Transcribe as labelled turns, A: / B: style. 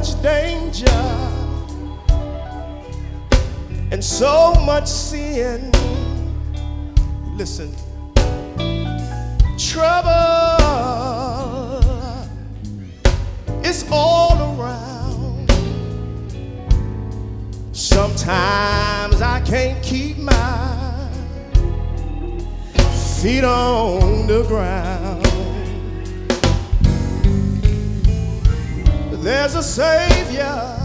A: much danger and so much sin. Listen, trouble is all around. Sometimes I can't keep my feet on the ground. There's a Savior